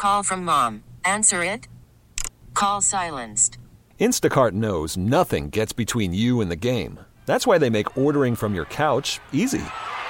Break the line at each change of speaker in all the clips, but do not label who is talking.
Call from mom. Answer it. Call silenced.
Instacart knows nothing gets between you and the game. That's why they make ordering from your couch easy.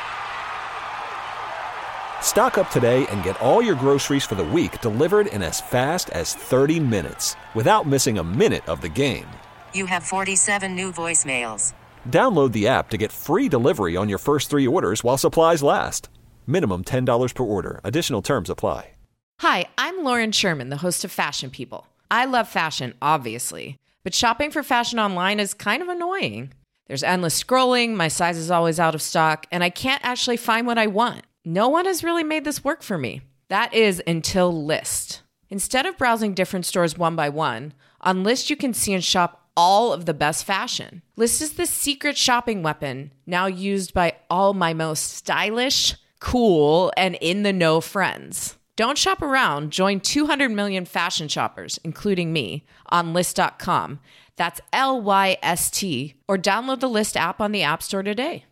Stock up today and get all your groceries for the week delivered in as fast as 30 minutes without missing a minute of the game.
You have 47 new voicemails.
Download the app to get free delivery on your first 3 orders while supplies last. Minimum $10 per order. Additional terms apply.
Hi, I'm Lauren Sherman, the host of Fashion People. I love fashion, obviously, but shopping for fashion online is kind of annoying. There's endless scrolling, my size is always out of stock, and I can't actually find what I want. No one has really made this work for me. That is until Lyst. Instead of browsing different stores one by one, on Lyst you can see and shop all of the best fashion. Lyst is the secret shopping weapon now used by all my most stylish, cool, and in-the-know friends. Don't shop around. Join 200 million fashion shoppers, including me, on Lyst.com. That's Lyst, or download the Lyst app on the App Store today.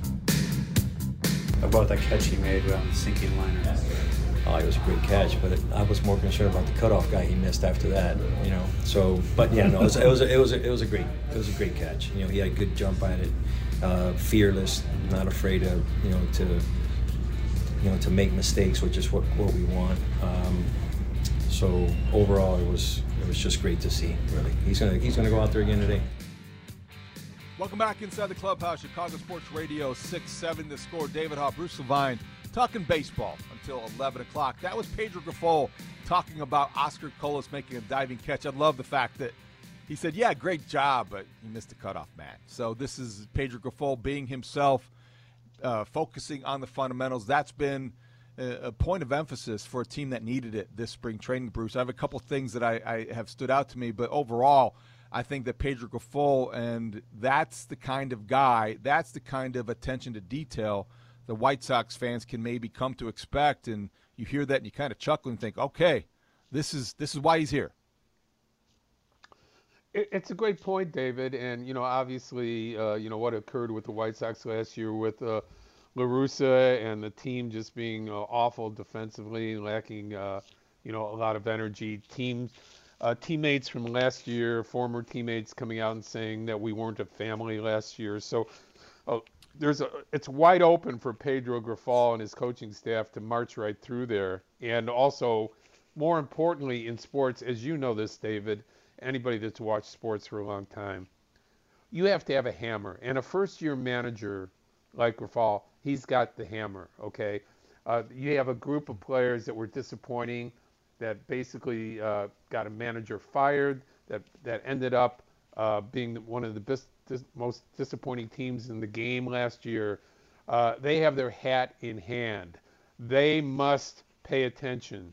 About that catch he made around the sinking liner.
Oh, it was a great catch, but I was more concerned about the cutoff guy he missed after that. So, but yeah, no, it was a great catch. He had a good jump at it, fearless, not afraid of to make mistakes, which is what we want. So overall, it was just great to see. Really, he's gonna go out there again today.
Welcome back inside the clubhouse, Chicago Sports Radio 6-7 The Score. David Haugh, Bruce Levine, talking baseball until 11 o'clock. That was Pedro Grifol talking about Oscar Colas making a diving catch. I love the fact that he said, yeah, great job, but he missed the cutoff man. So this is Pedro Grifol being himself, focusing on the fundamentals. That's been a point of emphasis for a team that needed it this spring training, Bruce. I have a couple things that I have stood out to me, but overall, I think that Pedro Grifol, and that's the kind of guy, that's the kind of attention to detail the White Sox fans can maybe come to expect. And you hear that and you kind of chuckle and think, okay, this is why he's here.
It's a great point, David. And, obviously, what occurred with the White Sox last year with La Russa and the team just being awful defensively, lacking, a lot of energy. Teammates from last year, former teammates coming out and saying that we weren't a family last year. So it's wide open for Pedro Grifol and his coaching staff to march right through there. And also, more importantly in sports, as you know this, David, anybody that's watched sports for a long time, you have to have a hammer. And a first-year manager like Grifol, he's got the hammer, okay? You have a group of players that were disappointing, that basically got a manager fired, that ended up being one of the most disappointing teams in the game last year. They have their hat in hand. They must pay attention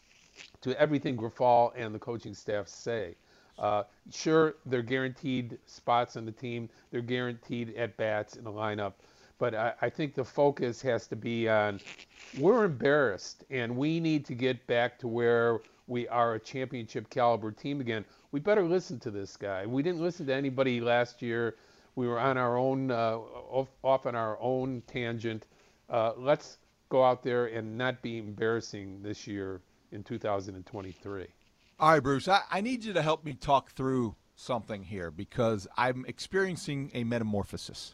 to everything Grifol and the coaching staff say. Sure, they're guaranteed spots on the team. They're guaranteed at-bats in the lineup. But I think the focus has to be on, we're embarrassed, and we need to get back to where we are a championship caliber team again. We better listen to this guy. We didn't listen to anybody last year. We were on our own, off on our own tangent. Let's go out there and not be embarrassing this year in 2023.
All right, Bruce, I need you to help me talk through something here because I'm experiencing a metamorphosis.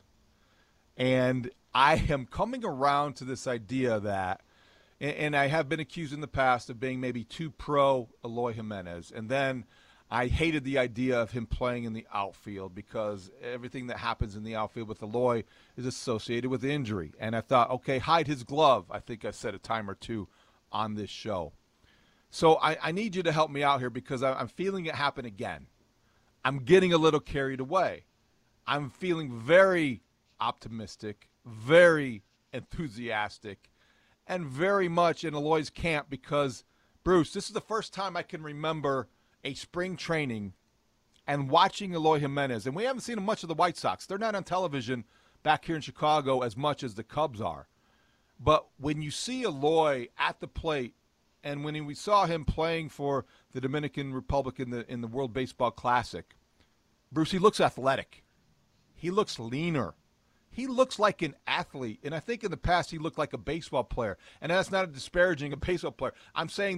And I am coming around to this idea that, and I have been accused in the past of being maybe too pro Eloy Jimenez. And then I hated the idea of him playing in the outfield because everything that happens in the outfield with Eloy is associated with injury. And I thought, okay, hide his glove. I think I said a time or two on this show. So I need you to help me out here because I'm feeling it happen again. I'm getting a little carried away. I'm feeling very optimistic, very enthusiastic, and very much in Eloy's camp because, Bruce, this is the first time I can remember a spring training and watching Eloy Jimenez. And we haven't seen much of the White Sox. They're not on television back here in Chicago as much as the Cubs are. But when you see Eloy at the plate, and when we saw him playing for the Dominican Republic in the World Baseball Classic, Bruce, he looks athletic. He looks leaner. He looks like an athlete, and I think in the past he looked like a baseball player. And that's not a disparaging a baseball player. I'm saying that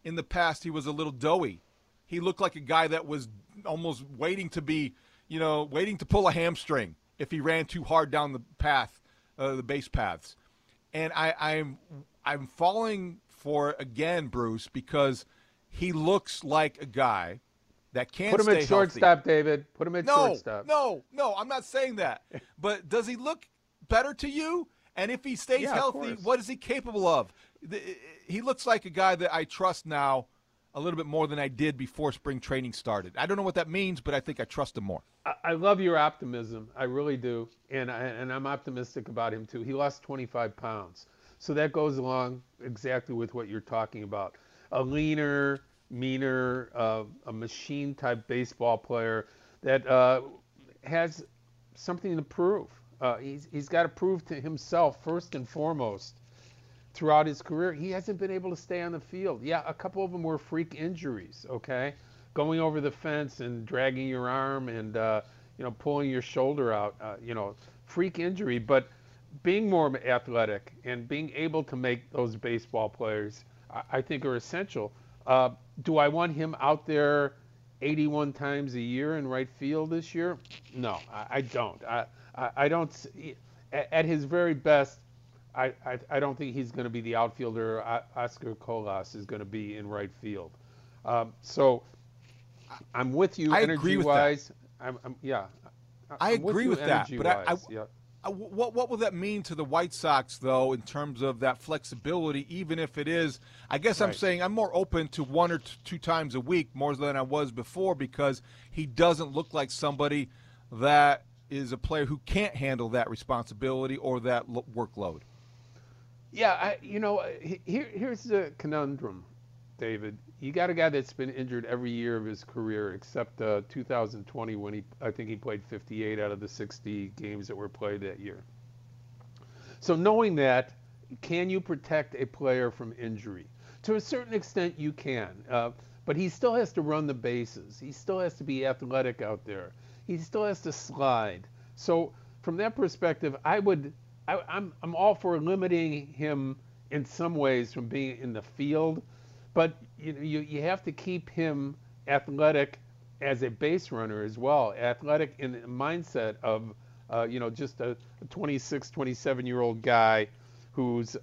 in the past he was a little doughy. He looked like a guy that was almost waiting to be, waiting to pull a hamstring if he ran too hard down the path, the base paths. And I'm falling for it again, Bruce, because he looks like a guy that can't
Put him at shortstop, David. Put him at shortstop.
No, I'm not saying that. But does he look better to you? And if he stays healthy, what is he capable of? He looks like a guy that I trust now a little bit more than I did before spring training started. I don't know what that means, but I think I trust him more.
I love your optimism. I really do. And I'm optimistic about him, too. He lost 25 pounds. So that goes along exactly with what you're talking about. A leaner, meaner, a machine-type baseball player that has something to prove. He's got to prove to himself, first and foremost, throughout his career. He hasn't been able to stay on the field. Yeah, a couple of them were freak injuries, okay? Going over the fence and dragging your arm and, pulling your shoulder out, freak injury. But being more athletic and being able to make those baseball players, I think, are essential. Do I want him out there 81 times a year in right field this year? No, I don't. I don't. At his very best, I don't think he's going to be the outfielder Oscar Colas is going to be in right field. So I'm with you energy-wise.
I agree with that. But what will that mean to the White Sox, though, in terms of that flexibility, even if it is, I guess I'm saying I'm more open to 1 or 2 times a week more than I was before, because he doesn't look like somebody that is a player who can't handle that responsibility or that workload.
Yeah, here's the conundrum, David. You got a guy that's been injured every year of his career except 2020 when I think he played 58 out of the 60 games that were played that year. So knowing that, can you protect a player from injury? To a certain extent, you can, but he still has to run the bases. He still has to be athletic out there. He still has to slide. So from that perspective, I'm all for limiting him in some ways from being in the field, but you have to keep him athletic as a base runner as well, athletic in the mindset of just a 26, 27-year-old guy who's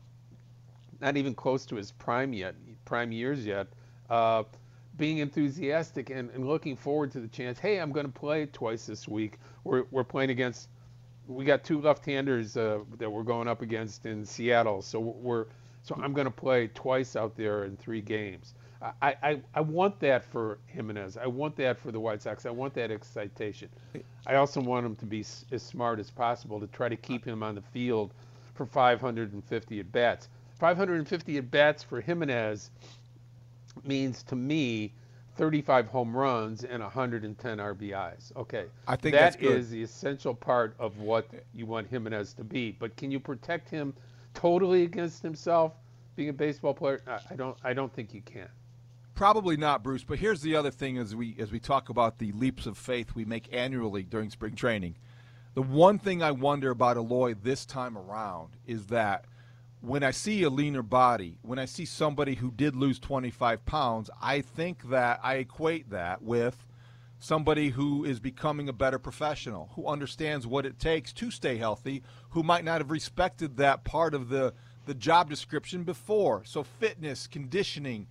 not even close to his prime years yet, being enthusiastic and looking forward to the chance. Hey, I'm going to play twice this week. We're playing against. We got 2 left-handers that we're going up against in Seattle, so I'm going to play twice out there in 3 games. I want that for Jimenez. I want that for the White Sox. I want that excitation. I also want him to be as smart as possible to try to keep him on the field for 550 at-bats. 550 at-bats for Jimenez means, to me, 35 home runs and 110 RBIs. Okay,
I think that
is the essential part of what you want Jimenez to be. But can you protect him totally against himself being a baseball player? I don't think you can.
Probably not, Bruce. But here's the other thing: as we talk about the leaps of faith we make annually during spring training, the one thing I wonder about Eloy this time around is that when I see a leaner body, when I see somebody who did lose 25 pounds, I think that I equate that with somebody who is becoming a better professional, who understands what it takes to stay healthy, who might not have respected that part of the job description before. So fitness, conditioning,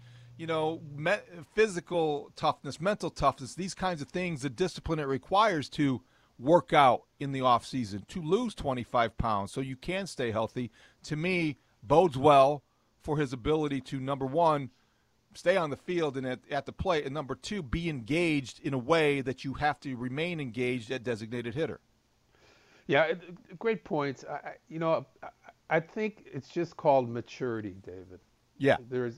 physical toughness, mental toughness, these kinds of things, the discipline it requires to work out in the off season, to lose 25 pounds so you can stay healthy, to me bodes well for his ability to, number one, stay on the field and at the plate, and number two, be engaged in a way that you have to remain engaged at designated hitter.
Yeah, great points. I think it's just called maturity, David.
Yeah.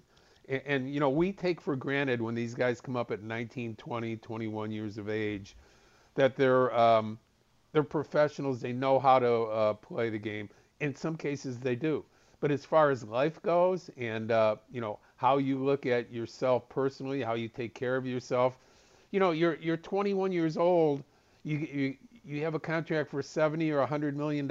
And we take for granted when these guys come up at 19, 20, 21 years of age that they're professionals. They know how to play the game. In some cases, they do. But as far as life goes, and how you look at yourself personally, how you take care of yourself, you're 21 years old. You have a contract for $70 or $100 million.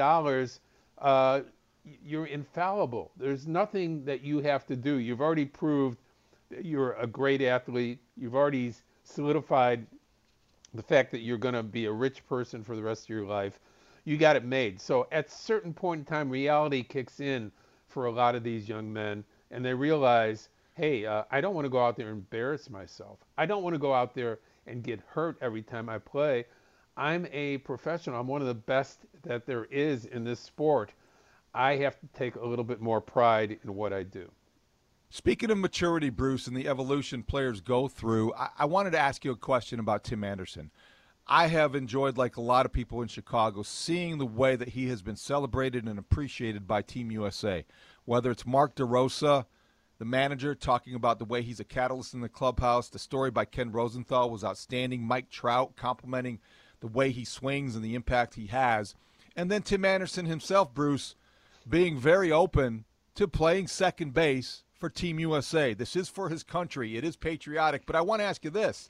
You're infallible. There's nothing that you have to do. You've already proved you're a great athlete. You've already solidified the fact that you're going to be a rich person for the rest of your life. You got it made. So at a certain point in time, reality kicks in for a lot of these young men, and they realize, hey, I don't want to go out there and embarrass myself. I don't want to go out there and get hurt every time I play. I'm a professional. I'm one of the best that there is in this sport. I have to take a little bit more pride in what I do.
Speaking of maturity, Bruce, and the evolution players go through, I wanted to ask you a question about Tim Anderson. I have enjoyed, like a lot of people in Chicago, seeing the way that he has been celebrated and appreciated by Team USA. Whether it's Mark DeRosa, the manager, talking about the way he's a catalyst in the clubhouse. The story by Ken Rosenthal was outstanding. Mike Trout complimenting the way he swings and the impact he has. And then Tim Anderson himself, Bruce, being very open to playing second base for Team USA. This is for his country. It is patriotic. But I want to ask you this.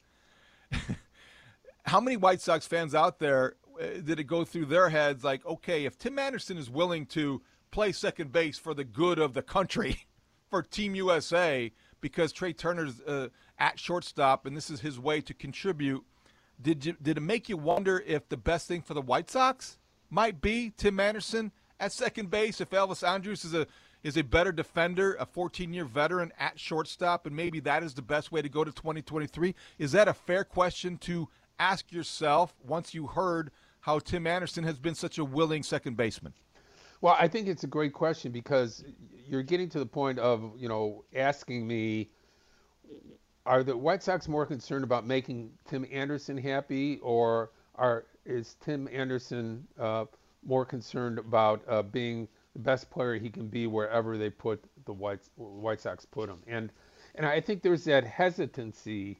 How many White Sox fans out there did it go through their heads like, okay, if Tim Anderson is willing to play second base for the good of the country for Team USA because Trey Turner's at shortstop and this is his way to contribute, did it make you wonder if the best thing for the White Sox might be Tim Anderson at second base, if Elvis Andrus is a better defender, a 14-year veteran at shortstop, and maybe that is the best way to go to 2023? Is that a fair question to ask yourself once you heard how Tim Anderson has been such a willing second baseman?
Well, I think it's a great question because you're getting to the point of, asking me, are the White Sox more concerned about making Tim Anderson happy, or is Tim Anderson more concerned about being the best player he can be wherever they put the White Sox put him? And I think there's that hesitancy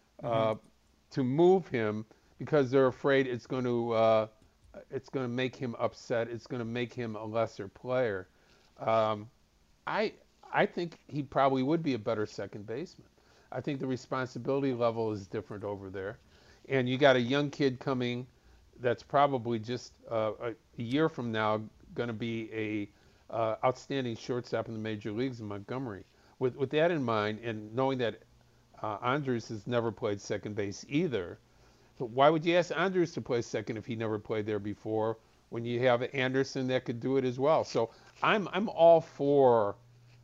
to move him because they're afraid it's going to make him upset. It's going to make him a lesser player. I think he probably would be a better second baseman. I think the responsibility level is different over there. And you got a young kid coming that's probably just a year from now going to be a outstanding shortstop in the major leagues in Montgomery. With that in mind, and knowing that Andrus has never played second base either, so why would you ask Andrus to play second if he never played there before when you have Anderson that could do it as well? So I'm all for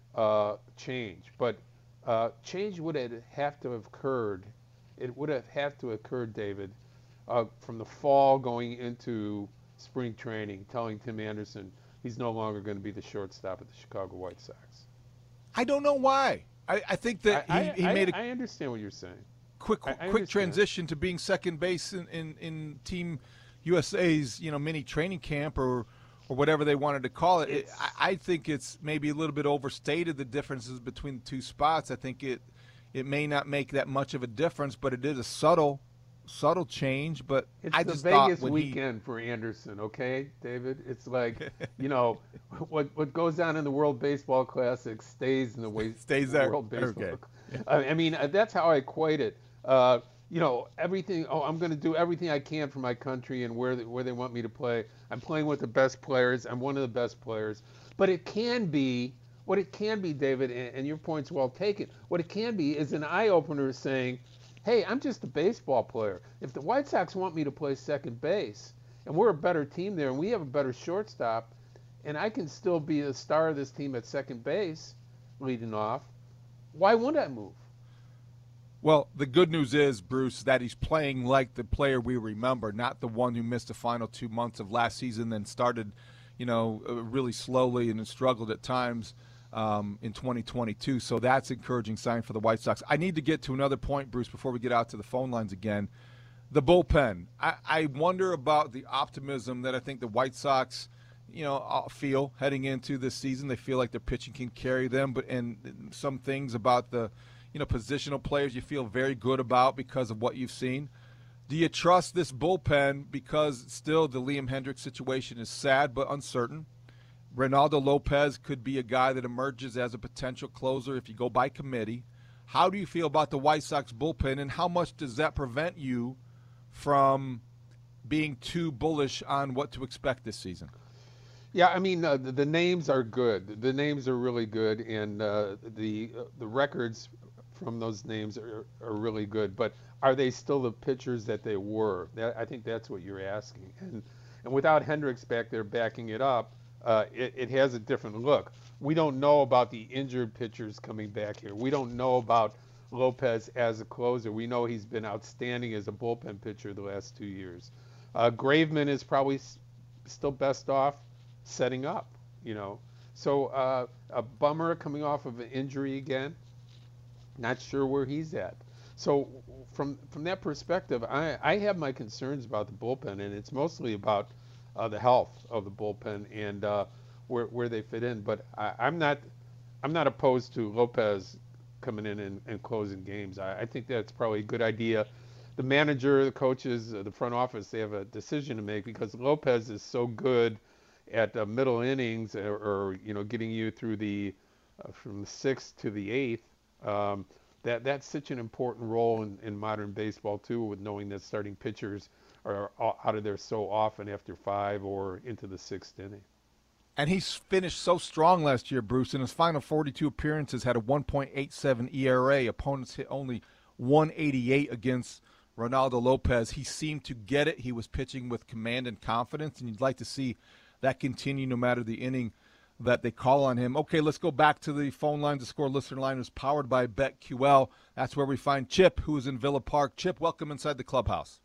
change, but change would have to have occurred. It would have had to occur, David, from the fall going into spring training, telling Tim Anderson he's no longer going to be the shortstop of the Chicago White Sox.
I don't know why. I think that he made
I understand what you're saying.
Quick transition to being second base in Team USA's mini training camp or whatever they wanted to call it. I think it's maybe a little bit overstated, the differences between the two spots. I think it may not make that much of a difference, but it is a subtle change. But
I just thought it's the Vegas weekend for Anderson, okay, David? It's like what goes on in the World Baseball Classic stays in the World Baseball. Okay. I mean, that's how I equate it. Everything. Oh, I'm going to do everything I can for my country and where they want me to play. I'm playing with the best players. I'm one of the best players. But it can be what it can be, David, and your point's well taken. What it can be is an eye opener saying, "Hey, I'm just a baseball player. If the White Sox want me to play second base, and we're a better team there, and we have a better shortstop, and I can still be the star of this team at second base, leading off, why wouldn't I move?"
Well, the good news is, Bruce, that he's playing like the player we remember, not the one who missed the final 2 months of last season, then started, really slowly and struggled at times in 2022. So that's an encouraging sign for the White Sox. I need to get to another point, Bruce, before we get out to the phone lines again. The bullpen. I wonder about the optimism that I think the White Sox, feel heading into this season. They feel like their pitching can carry them, and some things about the positional players you feel very good about because of what you've seen. Do you trust this bullpen because still the Liam Hendriks situation is sad but uncertain? Reynaldo Lopez could be a guy that emerges as a potential closer if you go by committee. How do you feel about the White Sox bullpen, and how much does that prevent you from being too bullish on what to expect this season?
Yeah, I mean, the names are good. The names are really good, and the records from those names are really good. But are they still the pitchers that they were? I think that's what you're asking. And without Hendricks back there backing it up, it has a different look. We don't know about the injured pitchers coming back here. We don't know about Lopez as a closer. We know he's been outstanding as a bullpen pitcher the last 2 years. Graveman is probably still best off setting up, So a bummer coming off of an injury again. Not sure where he's at. So from that perspective, I have my concerns about the bullpen, and it's mostly about the health of the bullpen and where they fit in. But I'm not opposed to Lopez coming in and closing games. I think that's probably a good idea. The manager, the coaches, the front office, they have a decision to make because Lopez is so good at middle innings or getting you through from the 6th to the 8th. That's such an important role in modern baseball too, with knowing that starting pitchers are out of there so often after 5 or into the 6th inning.
And he's finished so strong last year, Bruce. In his final 42 appearances, had a 1.87 ERA. Opponents hit only 188 against Ronaldo Lopez. He seemed to get it. He was pitching with command and confidence, and you'd like to see that continue no matter the inning that they call on him. Okay, let's go back to the phone line. The Score listener line is powered by BetQL. That's where we find Chip, who is in Villa Park. Chip, welcome inside the clubhouse.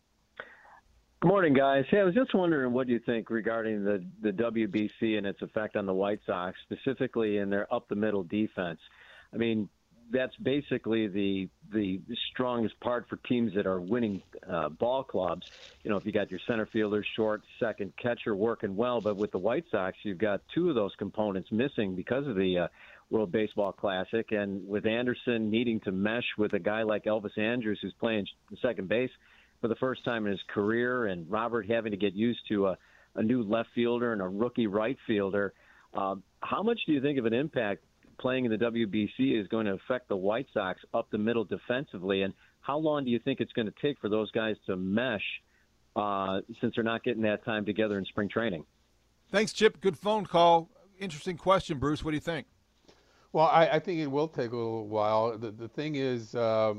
Good morning, guys. Hey, I was just wondering what you think regarding the WBC and its effect on the White Sox, specifically in their up-the-middle defense. I mean, that's basically the strongest part for teams that are winning ball clubs. If you got your center fielder, short, second catcher working well, but with the White Sox, you've got 2 of those components missing because of the World Baseball Classic, and with Anderson needing to mesh with a guy like Elvis Andrus, who's playing second base for the first time in his career, and Robert having to get used to a new left fielder and a rookie right fielder. How much do you think of an impact playing in the WBC is going to affect the White Sox up the middle defensively, and how long do you think it's going to take for those guys to mesh since they're not getting that time together in spring training?
Thanks, Chip. Good phone call. Interesting question, Bruce. What do you think?
Well, I think it will take a little while. The thing is,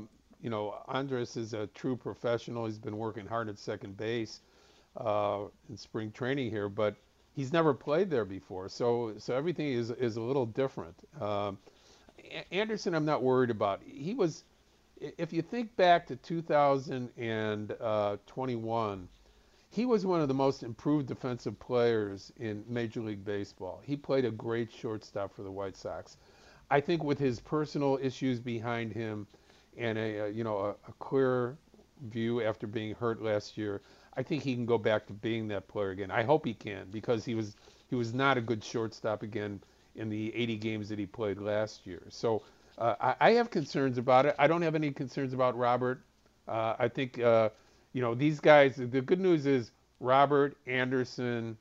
Andrus is a true professional. He's been working hard at second base in spring training here, but he's never played there before. So everything is a little different. Anderson, I'm not worried about. He was, if you think back to 2021, he was one of the most improved defensive players in Major League Baseball. He played a great shortstop for the White Sox. I think with his personal issues behind him, and a clear view after being hurt last year, I think he can go back to being that player again. I hope he can, because he was not a good shortstop again in the 80 games that he played last year. So I have concerns about it. I don't have any concerns about Robert. I think these guys. The good news is Robert, Anderson,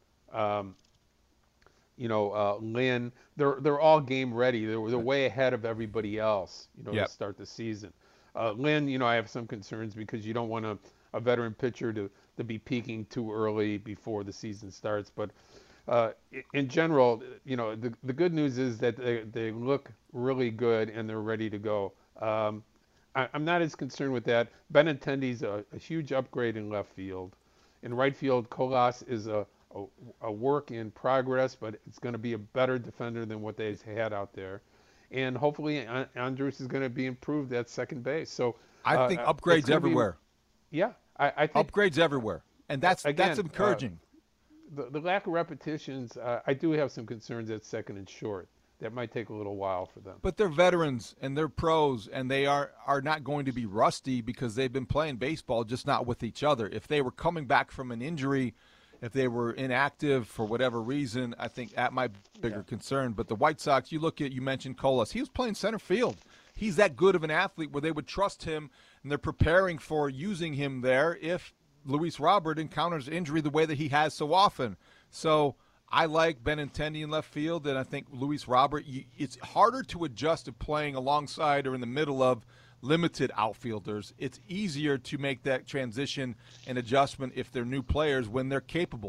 Lynn. They're all game ready. They're way ahead of everybody else. To start the season. Lynn, I have some concerns because you don't want a veteran pitcher to be peaking too early before the season starts. But in general, the good news is that they look really good and they're ready to go. I'm not as concerned with that. Benintendi's a huge upgrade in left field. In right field, Colas is a work in progress, but it's going to be a better defender than what they had out there. And hopefully Andrus is going to be improved at second base. So
I think upgrades everywhere.
I think
upgrades everywhere, and that's encouraging.
The lack of repetitions, I do have some concerns at second and short. That might take a little while for them.
But they're veterans and they're pros, and they are not going to be rusty because they've been playing baseball, just not with each other. If they were coming back from an injury, if they were inactive for whatever reason, I think that might be a bigger concern. But the White Sox, you mentioned Colas. He was playing center field. He's that good of an athlete where they would trust him, and they're preparing for using him there if Luis Robert encounters injury the way that he has so often. So I like Benintendi in left field, and I think Luis Robert, it's harder to adjust to playing alongside or in the middle of limited outfielders. It's easier to make that transition and adjustment if they're new players when they're capable.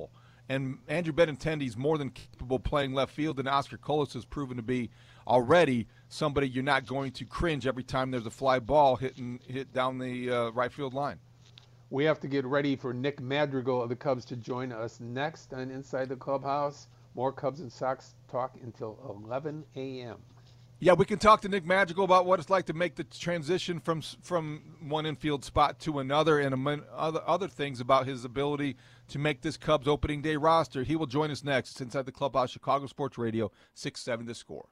And Andrew Benintendi's more than capable playing left field, and Oscar Colas has proven to be already somebody you're not going to cringe every time there's a fly ball hit down the right field line.
We have to get ready for Nick Madrigal of the Cubs to join us next on Inside the Clubhouse. More Cubs and Sox talk until 11 a.m.
Yeah, we can talk to Nick Madrigal about what it's like to make the transition from one infield spot to another, and other things about his ability to make this Cubs opening day roster. He will join us next inside the Clubhouse, Chicago Sports Radio, 6-7 The Score.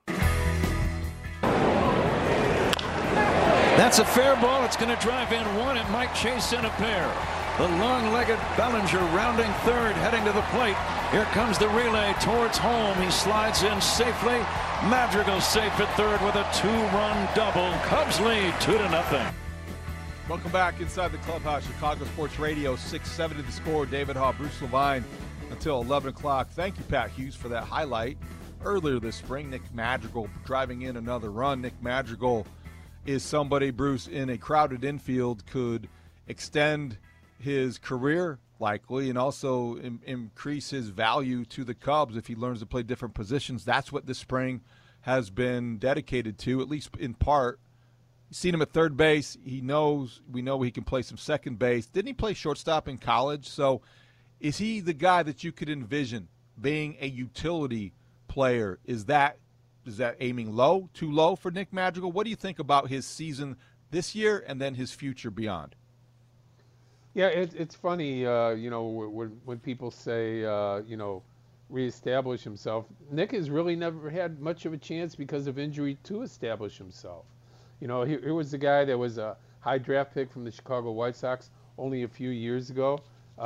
That's a fair ball. It's going to drive in one. It might chase in a pair. The long-legged Bellinger rounding third, heading to the plate. Here comes the relay towards home. He slides in safely. Madrigal safe at third with a 2-run double. Cubs lead 2-0.
Welcome back inside the Clubhouse, Chicago Sports Radio, 6-7 The Score. David Haugh, Bruce Levine until 11 o'clock. Thank you, Pat Hughes, for that highlight. Earlier this spring, Nick Madrigal driving in another run. Nick Madrigal is somebody, Bruce, in a crowded infield could extend his career likely and also increase his value to the Cubs if he learns to play different positions. That's what this spring has been dedicated to, at least in part. You've seen him at third base. We know he can play some second base. Didn't he play shortstop in college? So is he the guy that you could envision being a utility player? Is that aiming low, too low for Nick Madrigal? What do you think about his season this year and then his future beyond?
Yeah, it's funny, when people say, reestablish himself. Nick has really never had much of a chance because of injury to establish himself. Here was the guy that was a high draft pick from the Chicago White Sox only a few years ago.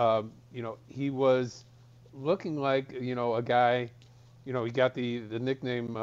He was looking like, a guy, he got the nickname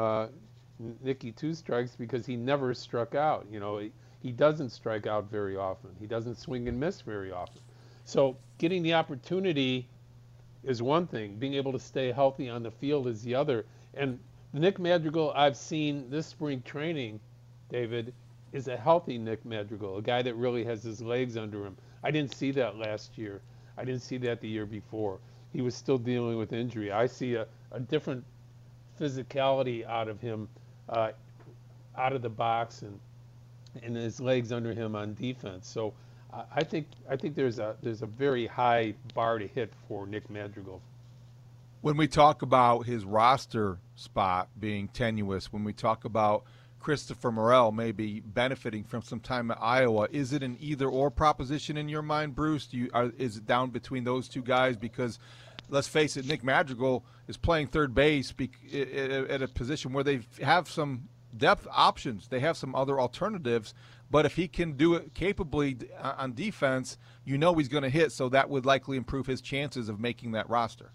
Nicky Two Strikes because he never struck out. He doesn't strike out very often. He doesn't swing and miss very often. So getting the opportunity is one thing. Being able to stay healthy on the field is the other. And the Nick Madrigal I've seen this spring training, David, is a healthy Nick Madrigal, a guy that really has his legs under him. I didn't see that last year. I didn't see that the year before. He was still dealing with injury. I see a different physicality out of him, out of the box, and his legs under him on defense. So I think there's a very high bar to hit for Nick Madrigal.
When we talk about his roster spot being tenuous, when we talk about Christopher Morel maybe benefiting from some time at Iowa, is it an either-or proposition in your mind, Bruce? Is it down between those two guys? Because let's face it, Nick Madrigal is playing third base at a position where they have some depth options. They have some other alternatives, but if he can do it capably on defense, he's going to hit, so that would likely improve his chances of making that roster.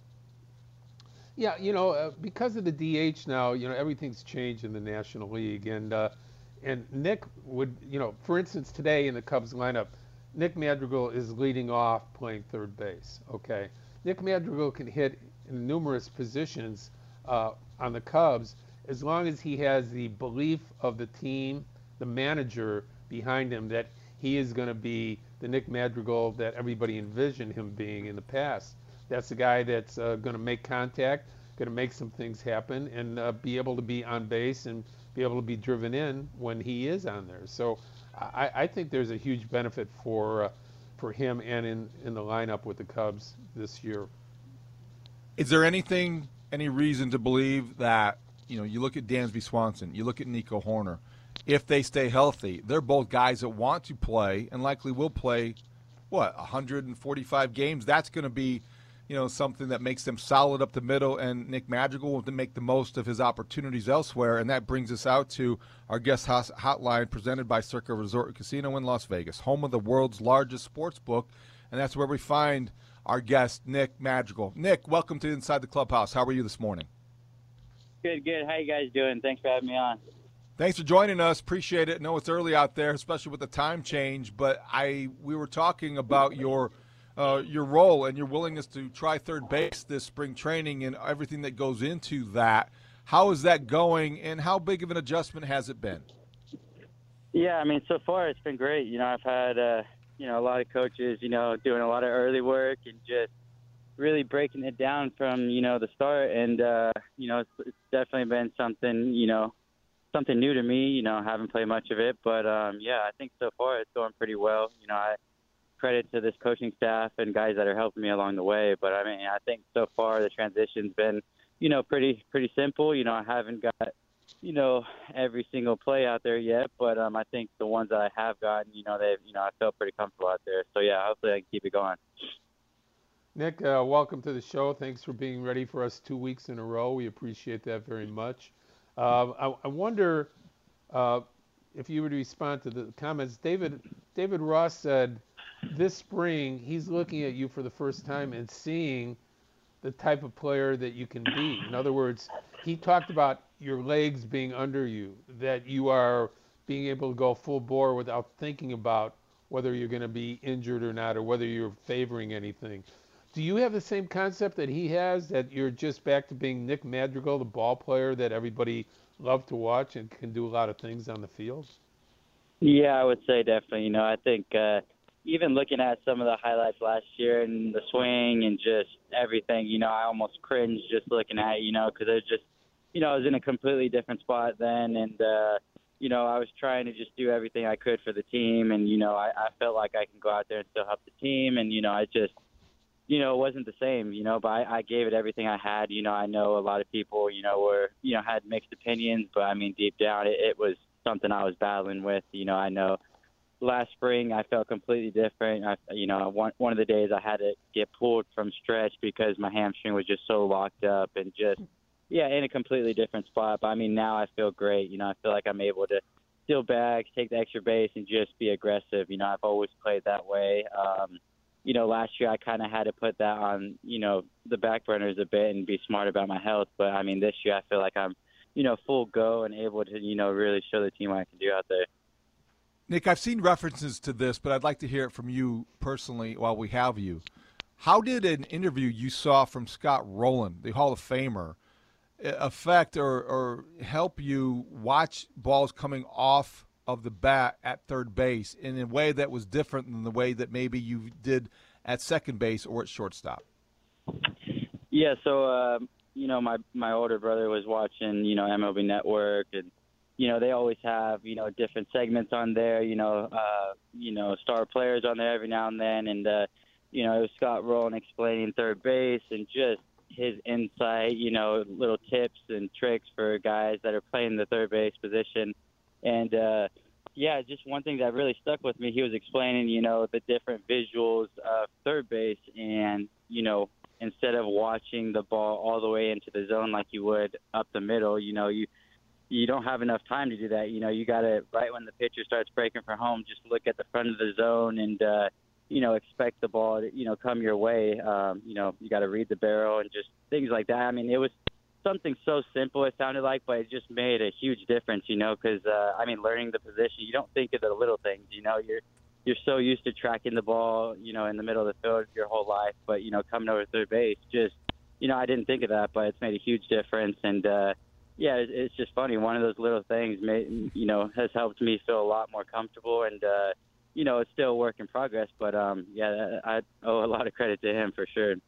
Yeah, because of the DH now, everything's changed in the National League, and Nick would, for instance, today in the Cubs lineup, Nick Madrigal is leading off playing third base. Okay, Nick Madrigal can hit in numerous positions on the Cubs as long as he has the belief of the team, the manager behind him, that he is going to be the Nick Madrigal that everybody envisioned him being in the past. That's the guy that's going to make contact, going to make some things happen, and be able to be on base and be able to be driven in when he is on there. So I think there's a huge benefit for him and in the lineup with the Cubs this year.
Is there any reason to believe that, you look at Dansby Swanson, you look at Nico Hoerner, if they stay healthy, they're both guys that want to play and likely will play, 145 games? That's going to be, something that makes them solid up the middle, and Nick Madrigal will make the most of his opportunities elsewhere. And that brings us out to our guest hotline presented by Circa Resort and Casino in Las Vegas, home of the world's largest sports book, and that's where we find our guest, Nick Madrigal. Nick, welcome to Inside the Clubhouse. How are you this morning?
Good. How you guys doing? Thanks for having me on.
Thanks for joining us. Appreciate it. I know it's early out there, especially with the time change, but we were talking about your role and your willingness to try third base this spring training and everything that goes into that. How is that going, and how big of an adjustment has it been?
Yeah, so far it's been great. I've had, a lot of coaches, doing a lot of early work and just, really breaking it down from, the start. And, it's definitely been something, something new to me. I haven't played much of it. But, I think so far it's going pretty well. I credit to this coaching staff and guys that are helping me along the way. But, I think so far the transition's been, pretty simple. I haven't got, every single play out there yet. But I think the ones that I have gotten, I felt pretty comfortable out there. So, hopefully I can keep it going.
Nick, welcome to the show. Thanks for being ready for us 2 weeks in a row. We appreciate that very much. I wonder if you would respond to the comments. David Ross said this spring he's looking at you for the first time and seeing the type of player that you can be. In other words, he talked about your legs being under you, that you are being able to go full bore without thinking about whether you're going to be injured or not or whether you're favoring anything. Do you have the same concept that he has, that you're just back to being Nick Madrigal, the ball player that everybody loved to watch and can do a lot of things on the field?
Yeah, I would say definitely. I think even looking at some of the highlights last year and the swing and just everything, I almost cringed just looking at it, because it was just, I was in a completely different spot then. And, I was trying to just do everything I could for the team. And, I felt like I can go out there and still help the team. And, I just, it wasn't the same, but I gave it everything I had. I know a lot of people, were, had mixed opinions, but deep down it was something I was battling with. I know last spring I felt completely different. One of the days I had to get pulled from stretch because my hamstring was just so locked up and just, in a completely different spot. But now I feel great. I feel like I'm able to steal back, take the extra base and just be aggressive. I've always played that way. Last year I kind of had to put that on, the back burners a bit and be smart about my health. But, this year I feel like I'm, full go and able to, really show the team what I can do out there.
Nick, I've seen references to this, but I'd like to hear it from you personally while we have you. How did an interview you saw from Scott Rowland, the Hall of Famer, affect or help you watch balls coming off of the bat at third base in a way that was different than the way that maybe you did at second base or at shortstop?
Yeah, so, my older brother was watching, MLB Network, and, they always have, different segments on there, star players on there every now and then. And, it was Scott Rowland explaining third base and just his insight, little tips and tricks for guys that are playing the third base position. And, just one thing that really stuck with me, he was explaining, the different visuals of third base. And, instead of watching the ball all the way into the zone like you would up the middle, you don't have enough time to do that. You got to, right when the pitcher starts breaking for home, just look at the front of the zone and, expect the ball to, come your way. You got to read the barrel and just things like that. It was something so simple, it sounded like, but it just made a huge difference, because, learning the position, you don't think of the little things, you're so used to tracking the ball, in the middle of the field your whole life, but, coming over third base, just, I didn't think of that, but it's made a huge difference. And, it's just funny. One of those little things, has helped me feel a lot more comfortable. And, it's still a work in progress. But, I owe a lot of credit to him for sure.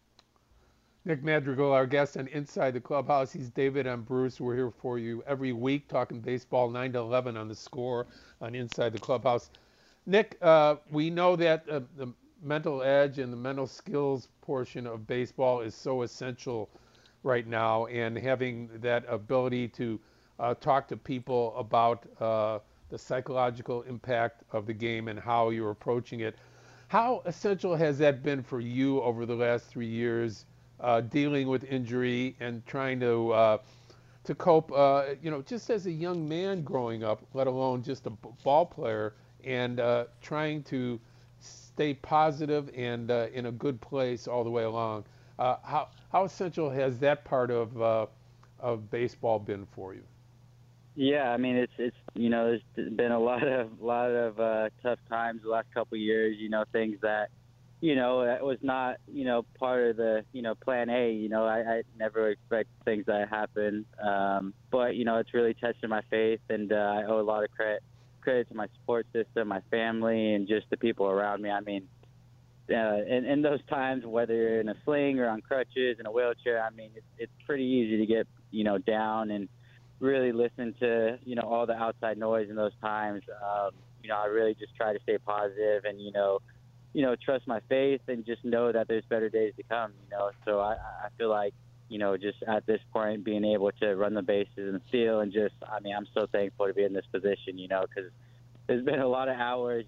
Nick Madrigal, our guest on Inside the Clubhouse. He's David. I'm Bruce. We're here for you every week talking baseball, 9 to 11 on The Score on Inside the Clubhouse. Nick, we know that the mental edge and the mental skills portion of baseball is so essential right now, and having that ability to talk to people about the psychological impact of the game and how you're approaching it. How essential has that been for you over the last 3 years, dealing with injury and trying to cope, just as a young man growing up, let alone just a ball player, and trying to stay positive and in a good place all the way along? How essential has that part of baseball been for you?
Yeah, it's there's been a lot of tough times the last couple of years. Things that that was not part of the plan A. I never expect things that happen. But it's really tested my faith, and I owe a lot of credit to my support system, my family, and just the people around me. in those times, whether you're in a sling or on crutches in a wheelchair, I mean, it's pretty easy to get, down and really listen to, all the outside noise in those times. I really just try to stay positive and, trust my faith and just know that there's better days to come, So I feel like, just at this point being able to run the bases in the field and just, I'm so thankful to be in this position, because there's been a lot of hours,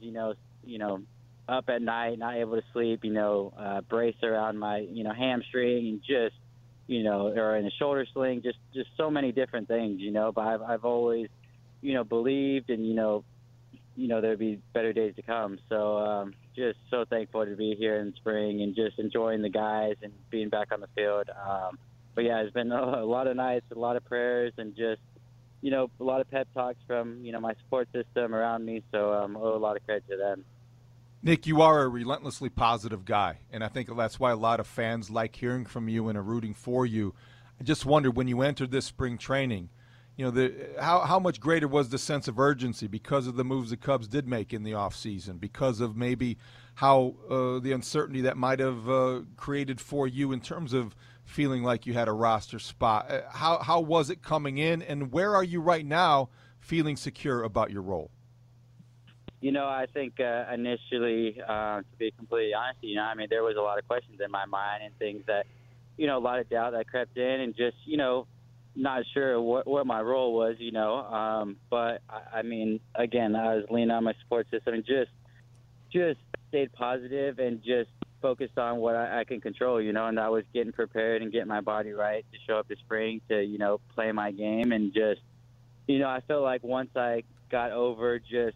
up at night, not able to sleep, brace around my, hamstring and just, or in a shoulder sling, just so many different things, but I've always, believed and, there'd be better days to come. So just so thankful to be here in spring and just enjoying the guys and being back on the field. But yeah, it's been a lot of nights, a lot of prayers, and just, a lot of pep talks from, my support system around me. So I owe a lot of credit to them.
Nick, you are a relentlessly positive guy, and I think that's why a lot of fans like hearing from you and are rooting for you. I just wondered, when you entered this spring training, how much greater was the sense of urgency because of the moves the Cubs did make in the offseason, because of maybe how the uncertainty that might have created for you in terms of feeling like you had a roster spot. How was it coming in, and where are you right now feeling secure about your role?
I think initially, to be completely honest, there was a lot of questions in my mind and things that, a lot of doubt that crept in and just, not sure what my role was, but again, I was leaning on my support system and just stayed positive and just focused on what I can control, and I was getting prepared and getting my body right to show up this spring to, play my game. And just, I felt like once I got over just,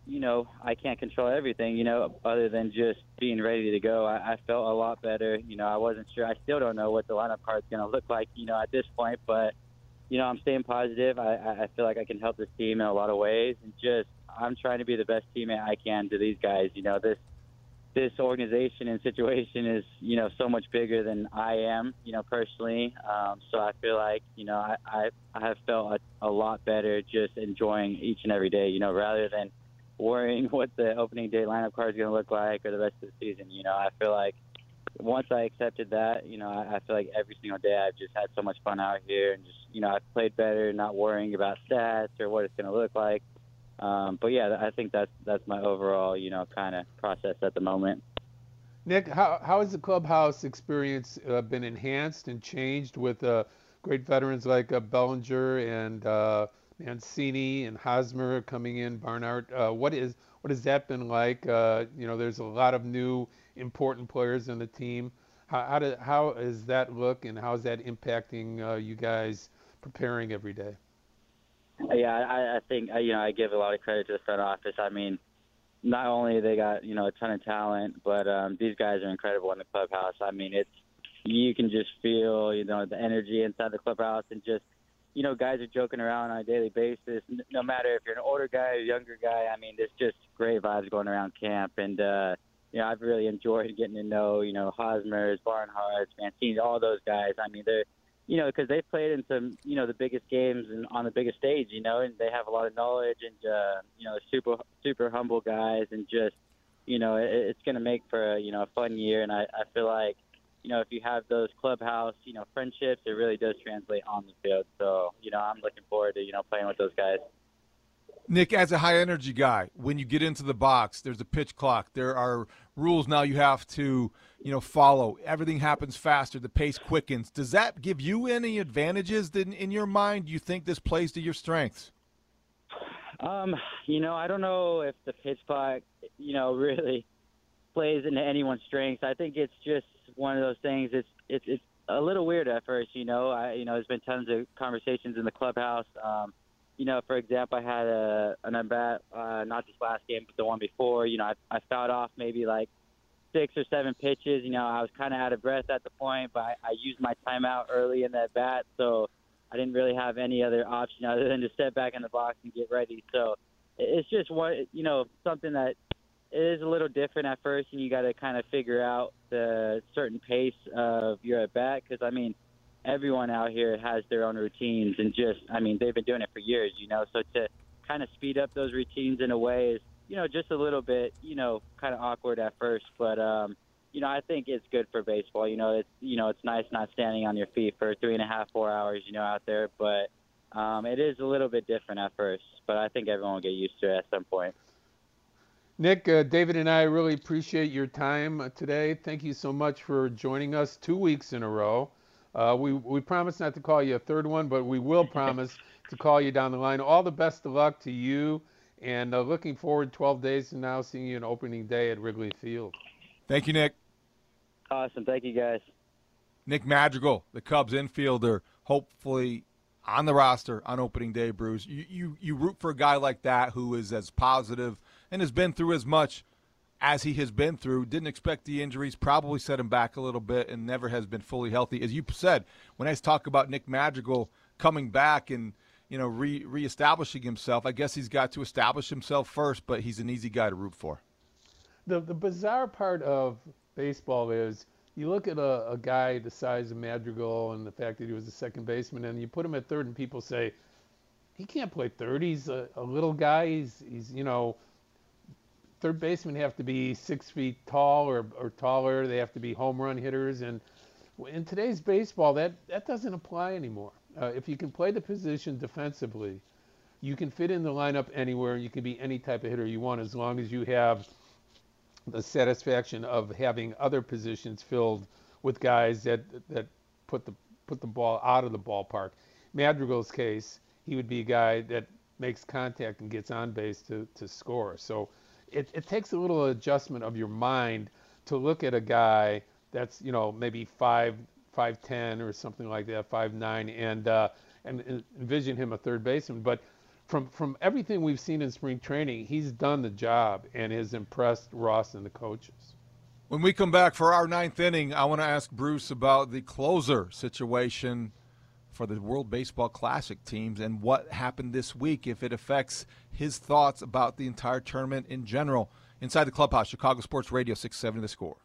I can't control everything, other than just being ready to go. I felt a lot better. I wasn't sure. I still don't know what the lineup card's going to look like, at this point. But, I'm staying positive. I feel like I can help this team in a lot of ways. And just I'm trying to be the best teammate I can to these guys. This organization and situation is, so much bigger than I am, personally. So I feel like, I have felt a lot better just enjoying each and every day, rather than worrying what the opening day lineup card is going to look like or the rest of the season. I feel like once I accepted that, I feel like every single day I've just had so much fun out here and just, I've played better, not worrying about stats or what it's going to look like. But yeah, I think that's my overall, kind of process at the moment.
Nick, how has the clubhouse experience been enhanced and changed with great veterans like Bellinger and Mancini and Hosmer coming in, Barnhart? What has that been like? There's a lot of new important players in the team. How does that look, and how is that impacting you guys preparing every day?
Yeah, I think I give a lot of credit to the front office. Not only they got a ton of talent, but these guys are incredible in the clubhouse. You can just feel the energy inside the clubhouse, and just guys are joking around on a daily basis. No matter if you're an older guy or younger guy, there's just great vibes going around camp. And I've really enjoyed getting to know Hosmer's, Barnhart's, Mancini, all those guys. They're because they played in some, the biggest games and on the biggest stage, and they have a lot of knowledge and, super, super humble guys. And just, it's going to make for, a fun year. And I feel like, if you have those clubhouse, friendships, it really does translate on the field. So, I'm looking forward to, playing with those guys.
Nick, as a high-energy guy, when you get into the box, there's a pitch clock. There are rules now you have to, follow. Everything happens faster. The pace quickens. Does that give you any advantages in your mind? Do you think this plays to your strengths?
I don't know if the pitch clock, really plays into anyone's strengths. I think it's just one of those things. It's a little weird at first, there's been tons of conversations in the clubhouse. For example, I had an at-bat, not this last game, but the one before. I fouled off maybe like 6 or 7 pitches. I was kind of out of breath at the point, but I used my timeout early in that bat, so I didn't really have any other option other than to step back in the box and get ready. So it's just something that is a little different at first, and you got to kind of figure out the certain pace of your at-bat because, everyone out here has their own routines and just, they've been doing it for years, so to kind of speed up those routines in a way is, just a little bit, kind of awkward at first, but, I think it's good for baseball. It's nice not standing on your feet for 3.5, 4 hours, out there. But it is a little bit different at first. But I think everyone will get used to it at some point.
Nick, David and I really appreciate your time today. Thank you so much for joining us 2 weeks in a row. We promise not to call you a third one, but we will promise to call you down the line. All the best of luck to you, and looking forward 12 days from now seeing you on opening day at Wrigley Field.
Thank you, Nick.
Awesome. Thank you, guys.
Nick Madrigal, the Cubs infielder, hopefully on the roster on opening day, Bruce. You root for a guy like that who is as positive and has been through as much as he has been through. Didn't expect the injuries, probably set him back a little bit, and never has been fully healthy. As you said, when I talk about Nick Madrigal coming back and reestablishing himself, I guess he's got to establish himself first, but he's an easy guy to root for.
The bizarre part of baseball is you look at a guy the size of Madrigal and the fact that he was a second baseman, and you put him at third, and people say, he can't play third. He's a little guy. He's third basemen have to be 6 feet tall or taller. They have to be home run hitters. And in today's baseball, that doesn't apply anymore. If you can play the position defensively, you can fit in the lineup anywhere. You can be any type of hitter you want as long as you have the satisfaction of having other positions filled with guys that put the ball out of the ballpark. Madrigal's case, he would be a guy that makes contact and gets on base to score. So it takes a little adjustment of your mind to look at a guy that's maybe 5'10" or something like that, 5'9", and envision him a third baseman. But from everything we've seen in spring training, he's done the job and has impressed Ross and the coaches.
When we come back for our ninth inning, I want to ask Bruce about the closer situation for the World Baseball Classic teams and what happened this week, if it affects his thoughts about the entire tournament in general. Inside the Clubhouse, Chicago Sports Radio 670 The Score.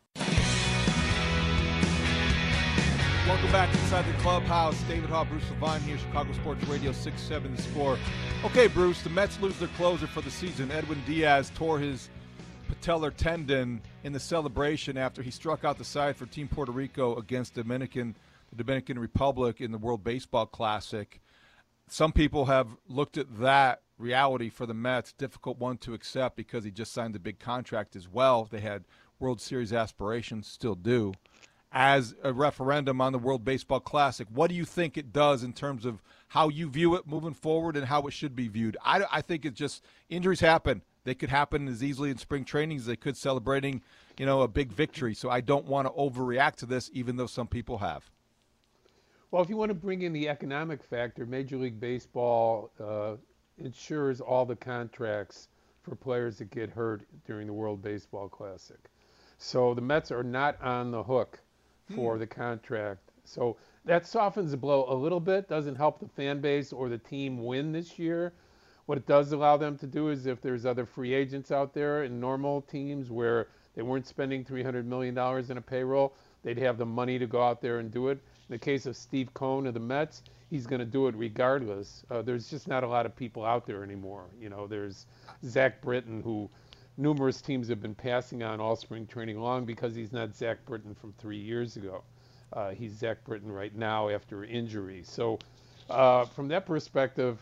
Welcome back inside the Clubhouse. David Hall, Bruce Levine here, Chicago Sports Radio 670 The Score. Okay, Bruce, the Mets lose their closer for the season. Edwin Diaz tore his patellar tendon in the celebration after he struck out the side for Team Puerto Rico against the Dominican Republic in the World Baseball Classic. Some people have looked at that reality for the Mets, difficult one to accept because he just signed a big contract as well. They had World Series aspirations, still do, as a referendum on the World Baseball Classic. What do you think it does in terms of how you view it moving forward and how it should be viewed? I think it's just injuries happen. They could happen as easily in spring training as they could celebrating, a big victory. So I don't want to overreact to this, even though some people have.
Well, if you want to bring in the economic factor, Major League Baseball insures all the contracts for players that get hurt during the World Baseball Classic. So the Mets are not on the hook for the contract. So that softens the blow a little bit, doesn't help the fan base or the team win this year. What it does allow them to do is if there's other free agents out there in normal teams where they weren't spending $300 million in a payroll, they'd have the money to go out there and do it. In the case of Steve Cohen of the Mets, he's going to do it regardless. There's just not a lot of people out there anymore. There's Zach Britton, who numerous teams have been passing on all spring training long because he's not Zach Britton from 3 years ago. He's Zach Britton right now after injury. So from that perspective,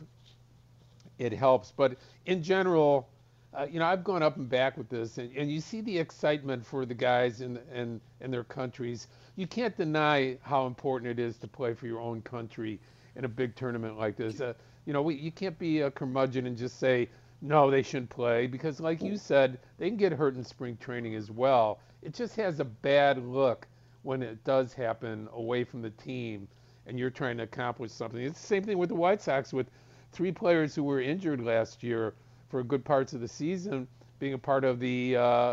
it helps. But in general, I've gone up and back with this, and you see the excitement for the guys in their countries. You can't deny how important it is to play for your own country in a big tournament like this. You can't be a curmudgeon and just say, no, they shouldn't play, because like you said, they can get hurt in spring training as well. It just has a bad look when it does happen away from the team and you're trying to accomplish something. It's the same thing with the White Sox, with 3 players who were injured last year for good parts of the season, being a part of the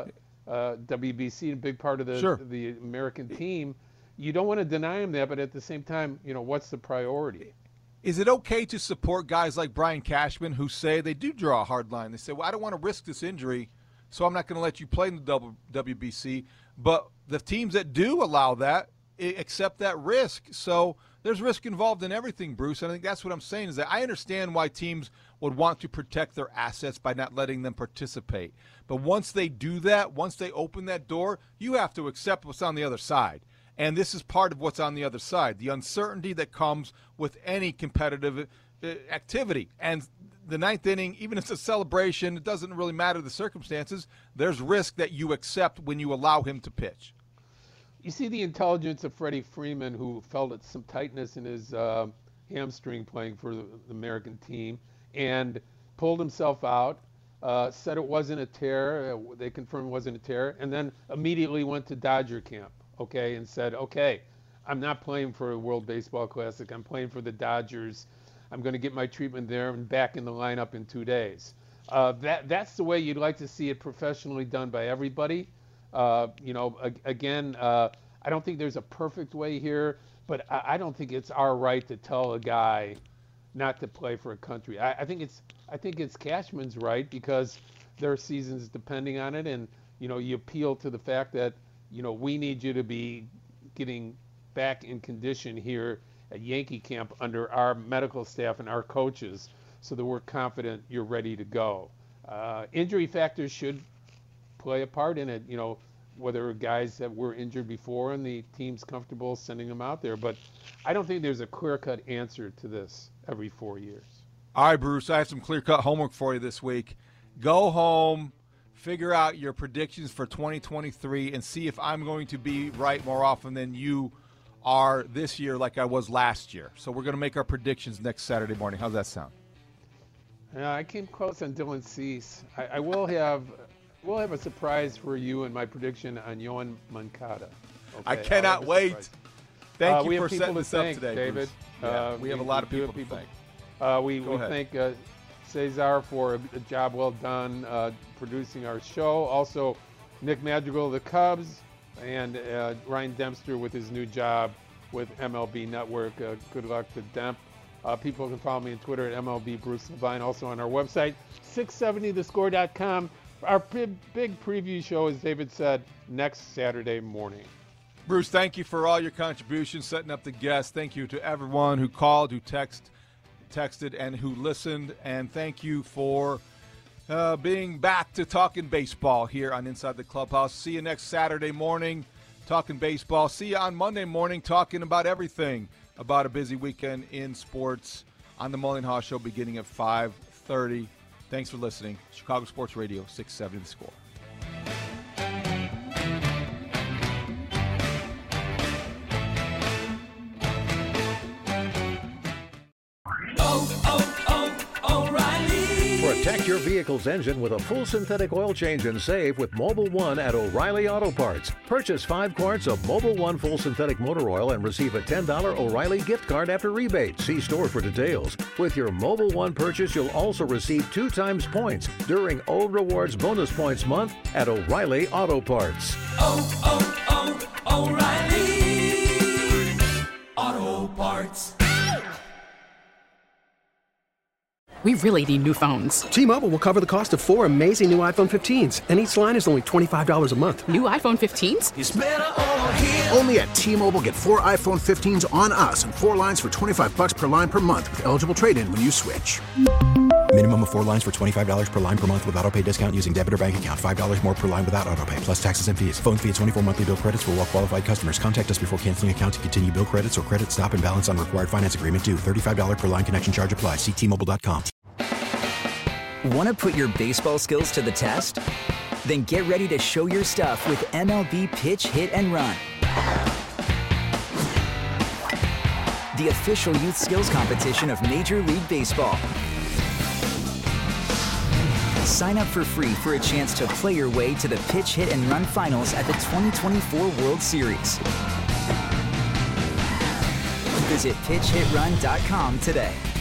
WBC, a big part of the American team. You don't want to deny them that, but at the same time, what's the priority?
Is it okay to support guys like Brian Cashman who say they do draw a hard line? They say, well, I don't want to risk this injury, so I'm not going to let you play in the WBC. But the teams that do allow that accept that risk. So there's risk involved in everything, Bruce. And I think that's what I'm saying is that I understand why teams would want to protect their assets by not letting them participate. But once they do that, once they open that door, you have to accept what's on the other side. And this is part of what's on the other side, the uncertainty that comes with any competitive activity. And the ninth inning, even if it's a celebration, it doesn't really matter the circumstances. There's risk that you accept when you allow him to pitch.
You see the intelligence of Freddie Freeman, who felt some tightness in his hamstring playing for the American team, and pulled himself out, said it wasn't a tear. They confirmed it wasn't a tear, and then immediately went to Dodger camp, okay, and said, okay, I'm not playing for a World Baseball Classic. I'm playing for the Dodgers. I'm going to get my treatment there and back in the lineup in 2 days. That's the way you'd like to see it professionally done by everybody. Again, I don't think there's a perfect way here, but I don't think it's our right to tell a guy not to play for a country. I think it's Cashman's right because their season's depending on it, and you appeal to the fact that we need you to be getting back in condition here at Yankee camp under our medical staff and our coaches, so that we're confident you're ready to go. Injury factors should play a part in it, whether guys that were injured before and the team's comfortable sending them out there. But I don't think there's a clear-cut answer to this every 4 years.
All right, Bruce, I have some clear-cut homework for you this week. Go home, figure out your predictions for 2023, and see if I'm going to be right more often than you are this year like I was last year. So we're going to make our predictions next Saturday morning. How's that sound?
I came close on Dylan Cease. I will have a surprise for you and my prediction on Yoan Moncada. Okay?
I cannot wait. Thank you for setting this up today,
David.
We have a lot of people to thank.
We thank Cesar for a job well done producing our show. Also, Nick Madrigal of the Cubs and Ryan Dempster with his new job with MLB Network. Good luck to Demp. People can follow me on Twitter at MLB Bruce Levine. Also on our website, 670thescore.com. Our big preview show, as David said, next Saturday morning.
Bruce, thank you for all your contributions, setting up the guests. Thank you to everyone who called, who texted, and who listened. And thank you for being back to talking baseball here on Inside the Clubhouse. See you next Saturday morning talking baseball. See you on Monday morning talking about everything about a busy weekend in sports on the Mullen Haw Show beginning at 5:30. Thanks for listening. Chicago Sports Radio, 670 The Score.
Protect your vehicle's engine with a full synthetic oil change and save with Mobil 1 at O'Reilly Auto Parts. Purchase 5 quarts of Mobil 1 full synthetic motor oil and receive a $10 O'Reilly gift card after rebate. See store for details. With your Mobil 1 purchase, you'll also receive 2 times points during O Rewards Bonus Points Month at O'Reilly Auto Parts.
O'Reilly Auto Parts.
We really need new phones.
T-Mobile will cover the cost of 4 amazing new iPhone 15s, and each line is only $25 a month.
New iPhone 15s?
It's better over here.
Only at T-Mobile, get 4 iPhone 15s on us and 4 lines for $25 per line per month with eligible trade-in when you switch.
Minimum of 4 lines for $25 per line per month with autopay discount using debit or bank account. $5 more per line without autopay, plus taxes and fees. Phone fee at 24 monthly bill credits for well-qualified customers. Contact us before canceling account to continue bill credits or credit stop and balance on required finance agreement due. $35 per line connection charge applies. See T-Mobile.com.
Want to put your baseball skills to the test? Then get ready to show your stuff with MLB Pitch, Hit, and Run. The official youth skills competition of Major League Baseball. Sign up for free for a chance to play your way to the Pitch, Hit, and Run finals at the 2024 World Series. Visit PitchHitRun.com today.